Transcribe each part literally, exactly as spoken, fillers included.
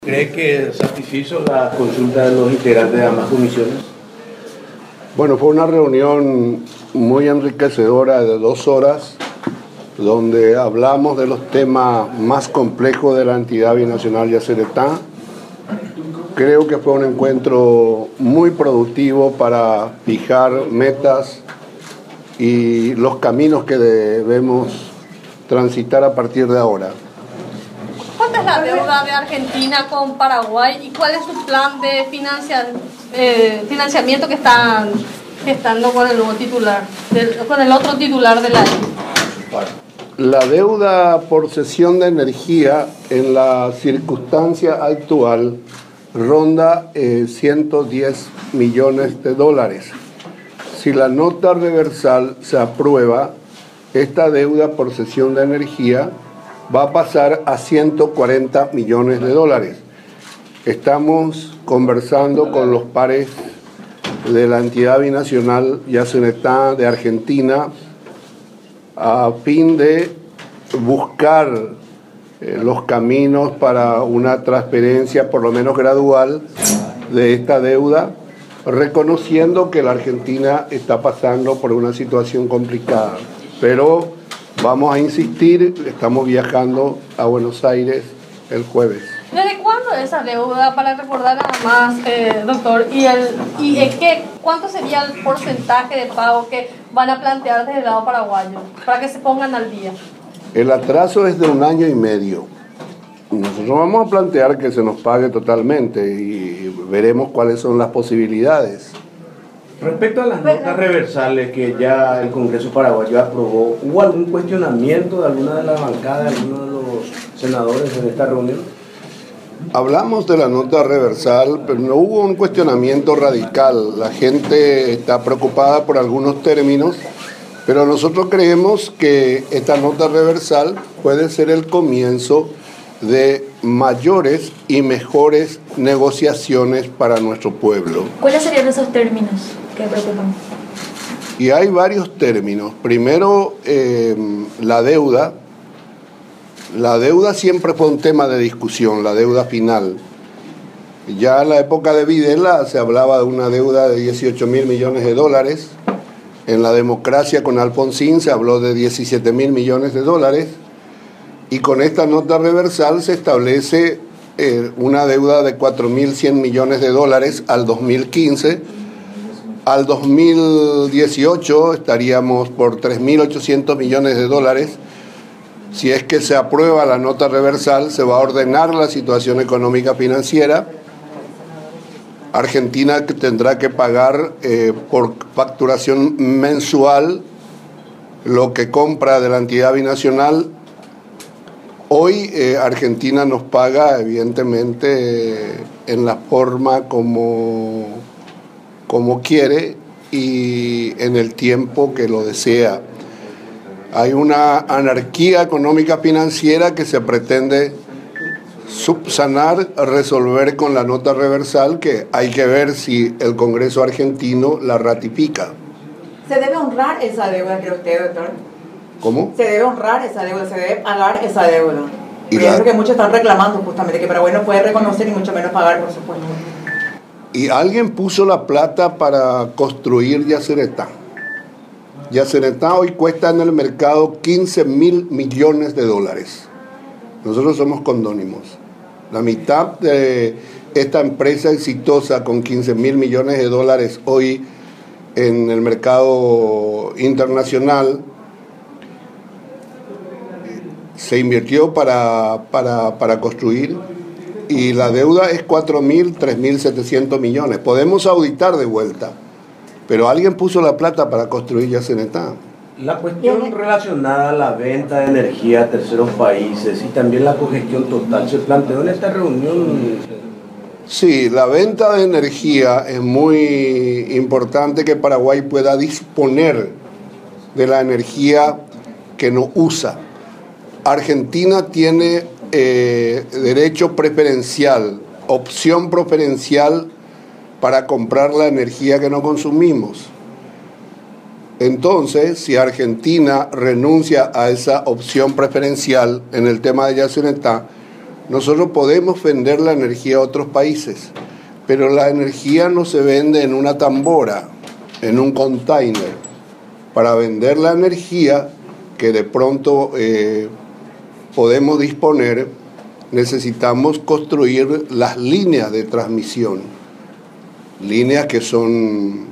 ¿Cree que satisfizo la consulta de los integrantes de ambas comisiones? Bueno, fue una reunión muy enriquecedora de dos horas, donde hablamos de los temas más complejos de la entidad binacional Yacyretá. Creo que fue un encuentro muy productivo para fijar metas y los caminos que debemos transitar a partir de ahora. ¿Cuánta es la deuda de Argentina con Paraguay y cuál es su plan de financia, eh, financiamiento que están gestando con el nuevo titular, del, con el otro titular de la I? La deuda por cesión de energía en la circunstancia actual ronda eh, ciento diez millones de dólares. Si la nota reversal se aprueba, esta deuda por cesión de energía va a pasar a ciento cuarenta millones de dólares. Estamos conversando con los pares de la entidad binacional Yacyretá de Argentina a fin de buscar eh, los caminos para una transferencia por lo menos gradual de esta deuda, reconociendo que la Argentina está pasando por una situación complicada. Pero vamos a insistir, estamos viajando a Buenos Aires el jueves. ¿Desde cuándo esa deuda, para recordar nada más, eh, doctor, y, el, y el qué, cuánto sería el porcentaje de pago que van a plantear desde el lado paraguayo, para que se pongan al día? El atraso es de un año y medio. Nosotros vamos a plantear que se nos pague totalmente y veremos cuáles son las posibilidades. Respecto a las notas reversales que ya el Congreso paraguayo aprobó, ¿hubo algún cuestionamiento de alguna de las bancadas, de alguno de los senadores en esta reunión? Hablamos de la nota reversal, pero no hubo un cuestionamiento radical. La gente está preocupada por algunos términos, pero nosotros creemos que esta nota reversal puede ser el comienzo de mayores y mejores negociaciones para nuestro pueblo. ¿Cuáles serían esos términos que preocupan? Y hay varios términos. Primero, eh, la deuda. La deuda siempre fue un tema de discusión, la deuda final. Ya en la época de Videla se hablaba de una deuda de dieciocho mil millones de dólares. En la democracia con Alfonsín se habló de diecisiete mil millones de dólares. Y con esta nota reversal se establece eh, una deuda de cuatro mil cien millones de dólares al dos mil quince. Al dos mil dieciocho estaríamos por tres mil ochocientos millones de dólares. Si es que se aprueba la nota reversal, se va a ordenar la situación económica financiera. Argentina tendrá que pagar eh, por facturación mensual lo que compra de la entidad binacional. Hoy eh, Argentina nos paga, evidentemente, eh, en la forma como, como quiere y en el tiempo que lo desea. Hay una anarquía económica financiera que se pretende subsanar, resolver con la nota reversal, que hay que ver si el Congreso argentino la ratifica. ¿Se debe honrar esa deuda, cree usted, doctor? ¿Cómo? Se debe honrar esa deuda, se debe pagar esa deuda. Y Pero la... yo creo que muchos están reclamando justamente que Paraguay no puede reconocer y mucho menos pagar, por supuesto. Y alguien puso la plata para construir Yacyretá. Yacyretá hoy cuesta en el mercado quince mil millones de dólares. Nosotros somos condónimos. La mitad de esta empresa exitosa con quince mil millones de dólares hoy en el mercado internacional se invirtió para, para, para construir y la deuda es cuatro mil, tres mil setecientos millones. Podemos auditar de vuelta, pero alguien puso la plata para construir Yacyretá. La cuestión relacionada a la venta de energía a terceros países y también la congestión total se planteó en esta reunión. Sí, la venta de energía es muy importante, que Paraguay pueda disponer de la energía que no usa. Argentina tiene eh, derecho preferencial, opción preferencial para comprar la energía que no consumimos. Entonces, si Argentina renuncia a esa opción preferencial en el tema de Yacyretá, nosotros podemos vender la energía a otros países, pero la energía no se vende en una tambora, en un container. Para vender la energía que de pronto eh, podemos disponer, necesitamos construir las líneas de transmisión, líneas que son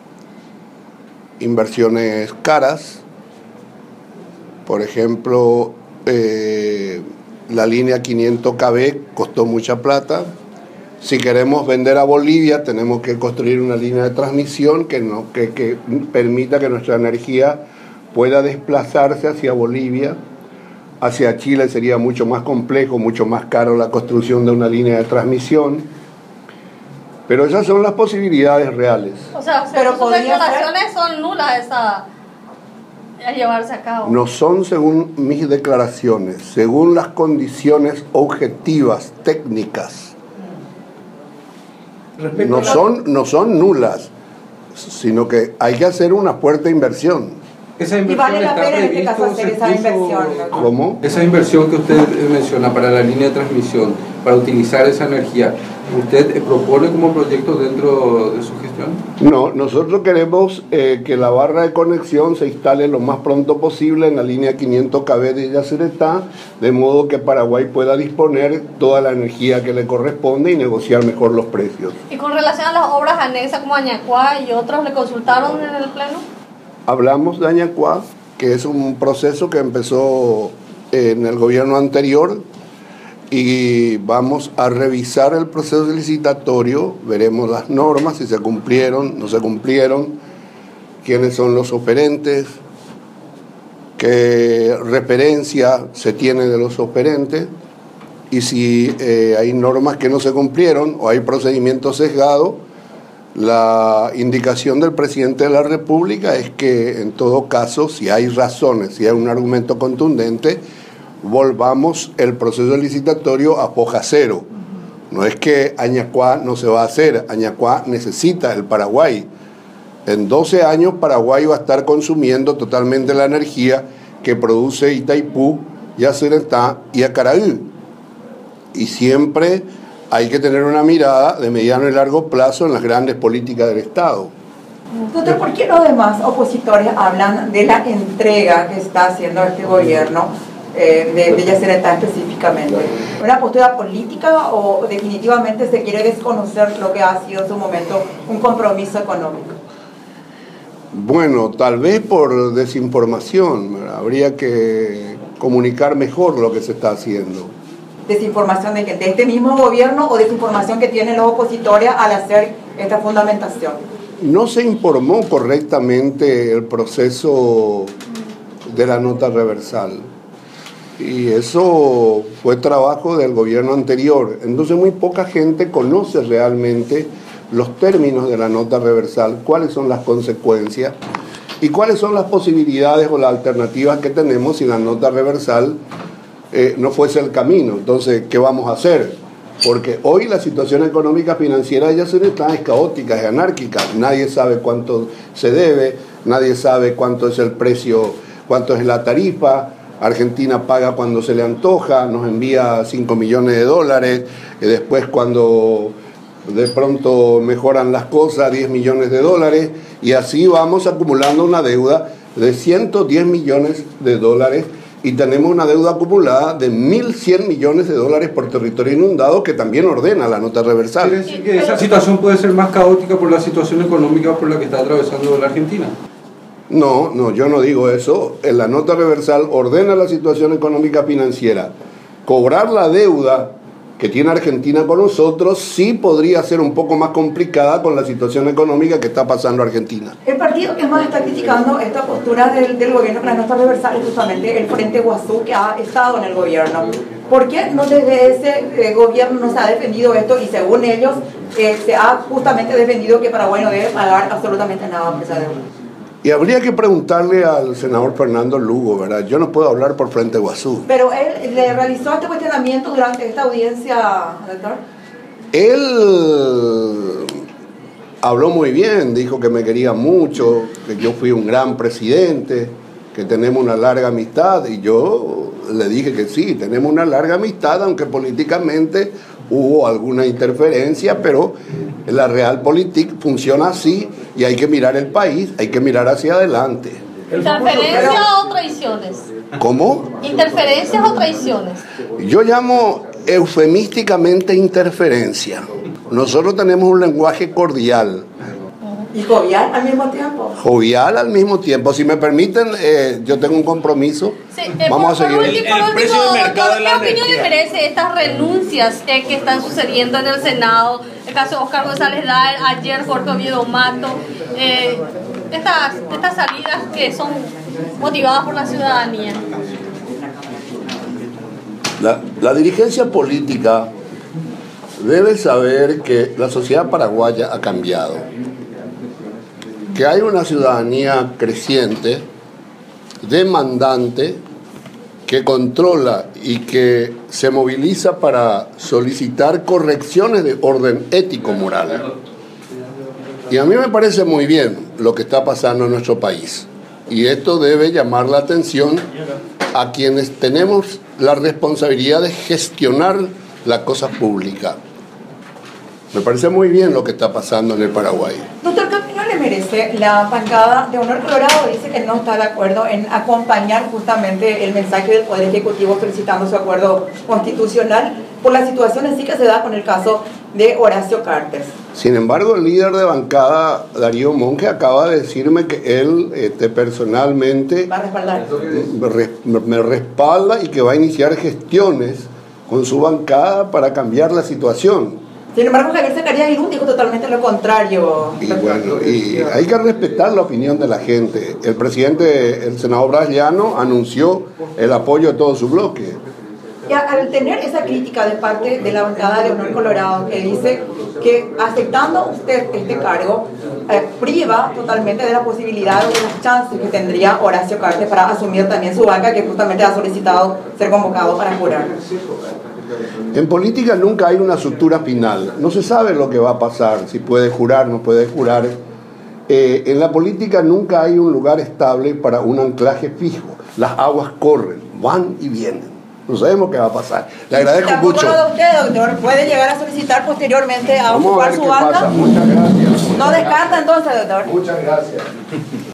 inversiones caras. Por ejemplo, eh, la línea quinientos kilómetros costó mucha plata. Si queremos vender a Bolivia, tenemos que construir una línea de transmisión que, no, que, que permita que nuestra energía pueda desplazarse hacia Bolivia. Hacia Chile sería mucho más complejo, mucho más caro la construcción de una línea de transmisión. Pero esas son las posibilidades reales. O sea, pero sus declaraciones son nulas esa, a llevarse a cabo. No son según mis declaraciones, según las condiciones objetivas, técnicas. No son, no son nulas, sino que hay que hacer una fuerte inversión. Esa inversión y vale la pena en este caso hacer esa inversión. ¿Cómo? Esa inversión que usted menciona para la línea de transmisión, para utilizar esa energía, ¿usted propone como proyecto dentro de su gestión? No, nosotros queremos eh, que la barra de conexión se instale lo más pronto posible en la línea quinientos kilómetros de Yacyretá, de modo que Paraguay pueda disponer toda la energía que le corresponde y negociar mejor los precios. ¿Y con relación a las obras anexas como Añacuá y otros, le consultaron en el Pleno? Hablamos de Añacuá, que es un proceso que empezó en el gobierno anterior, y vamos a revisar el proceso licitatorio, veremos las normas, si se cumplieron, no se cumplieron, quiénes son los oferentes, qué referencia se tiene de los oferentes, y si eh, hay normas que no se cumplieron o hay procedimientos sesgados. La indicación del presidente de la República es que en todo caso, si hay razones, si hay un argumento contundente, volvamos el proceso licitatorio a foja cero. No es que Añacuá no se va a hacer, Añacuá necesita el Paraguay. En doce años Paraguay va a estar consumiendo totalmente la energía que produce Itaipú, Yacyretá y Acaraú. Y siempre hay que tener una mirada de mediano y largo plazo en las grandes políticas del Estado. Doctor, ¿por qué los demás opositores hablan de la entrega que está haciendo este gobierno eh, de, de Yacyretá específicamente? ¿Una postura política o definitivamente se quiere desconocer lo que ha sido en su momento un compromiso económico? Bueno, tal vez por desinformación, ¿verdad? Habría que comunicar mejor lo que se está haciendo. ¿Desinformación de, de este mismo gobierno o desinformación que tienen los opositores al hacer esta fundamentación? No se informó correctamente el proceso de la nota reversal y eso fue trabajo del gobierno anterior. Entonces muy poca gente conoce realmente los términos de la nota reversal, cuáles son las consecuencias y cuáles son las posibilidades o las alternativas que tenemos si la nota reversal Eh, no fuese el camino. Entonces, ¿qué vamos a hacer? Porque hoy la situación económica financiera de Yacyretá es caótica, es anárquica. Nadie sabe cuánto se debe, nadie sabe cuánto es el precio, cuánto es la tarifa. Argentina paga cuando se le antoja, nos envía cinco millones de dólares, y después cuando de pronto mejoran las cosas, diez millones de dólares, y así vamos acumulando una deuda de ciento diez millones de dólares. Y tenemos una deuda acumulada de mil cien millones de dólares por territorio inundado, que también ordena la nota reversal. ¿Quiere decir que esa situación puede ser más caótica por la situación económica por la que está atravesando la Argentina? No, no, yo no digo eso. En la nota reversal ordena la situación económica financiera. Cobrar la deuda que tiene Argentina con nosotros sí podría ser un poco más complicada con la situación económica que está pasando Argentina. El partido que más está criticando esta postura del, del gobierno con la nota reversal es justamente el Frente Guazú, que ha estado en el gobierno. ¿Por qué no desde ese eh, gobierno no se ha defendido esto y según ellos eh, se ha justamente defendido que Paraguay no debe pagar absolutamente nada por esa deuda? Y habría que preguntarle al senador Fernando Lugo, ¿verdad? Yo no puedo hablar por Frente Guazú. Pero él le realizó este cuestionamiento durante esta audiencia, doctor. Él habló muy bien, dijo que me quería mucho, que yo fui un gran presidente, que tenemos una larga amistad, y yo le dije que sí, tenemos una larga amistad, aunque políticamente hubo alguna interferencia, pero la realpolitik funciona así y hay que mirar el país, hay que mirar hacia adelante. ¿Interferencias o traiciones? ¿Cómo? ¿Interferencias o traiciones? Yo llamo eufemísticamente interferencia. Nosotros tenemos un lenguaje cordial. ¿Y jovial al mismo tiempo? Jovial al mismo tiempo. Si me permiten, eh, yo tengo un compromiso. Sí, eh, Vamos por, a seguir. Por último, El- el por precio último, de mercado doctor, de la ¿qué opinión le energía? merece estas renuncias eh, que están sucediendo en el Senado? El caso de Oscar González Daer, ayer Jorge Oviedo Mato. Eh, estas, estas salidas que son motivadas por la ciudadanía. La, la dirigencia política debe saber que la sociedad paraguaya ha cambiado, que hay una ciudadanía creciente, demandante, que controla y que se moviliza para solicitar correcciones de orden ético-moral. Y a mí me parece muy bien lo que está pasando en nuestro país. Y esto debe llamar la atención a quienes tenemos la responsabilidad de gestionar la cosa pública. Me parece muy bien lo que está pasando en el Paraguay. Doctor, ¿qué opinión le merece? La bancada de Honor Colorado dice que no está de acuerdo en acompañar justamente el mensaje del Poder Ejecutivo solicitando su acuerdo constitucional por la situación en sí que se da con el caso de Horacio Cartes. Sin embargo, el líder de bancada, Darío Monge, acaba de decirme que él este, personalmente ¿Va a respaldar? me, res- me respalda y que va a iniciar gestiones con su bancada para cambiar la situación. Sin embargo, Javier Zacarías Irún dijo totalmente lo contrario. Y bueno, y hay que respetar la opinión de la gente. El presidente, el senador Bras Llano, anunció el apoyo de todo su bloque. Y al tener esa crítica de parte de la bancada de Honor Colorado que dice que aceptando usted este cargo eh, priva totalmente de la posibilidad o de las chances que tendría Horacio Cartes para asumir también su banca, que justamente ha solicitado ser convocado para jurar. En política nunca hay una estructura final. No se sabe lo que va a pasar, si puede jurar, no puede jurar. Eh, en la política nunca hay un lugar estable para un anclaje fijo. Las aguas corren, van y vienen. No sabemos qué va a pasar. Le agradezco Tampoco mucho. lo de usted, doctor. Puede llegar a solicitar posteriormente a Vamos a ocupar ver su qué banca. pasa. Muchas gracias. No descarta entonces, doctor. Muchas gracias.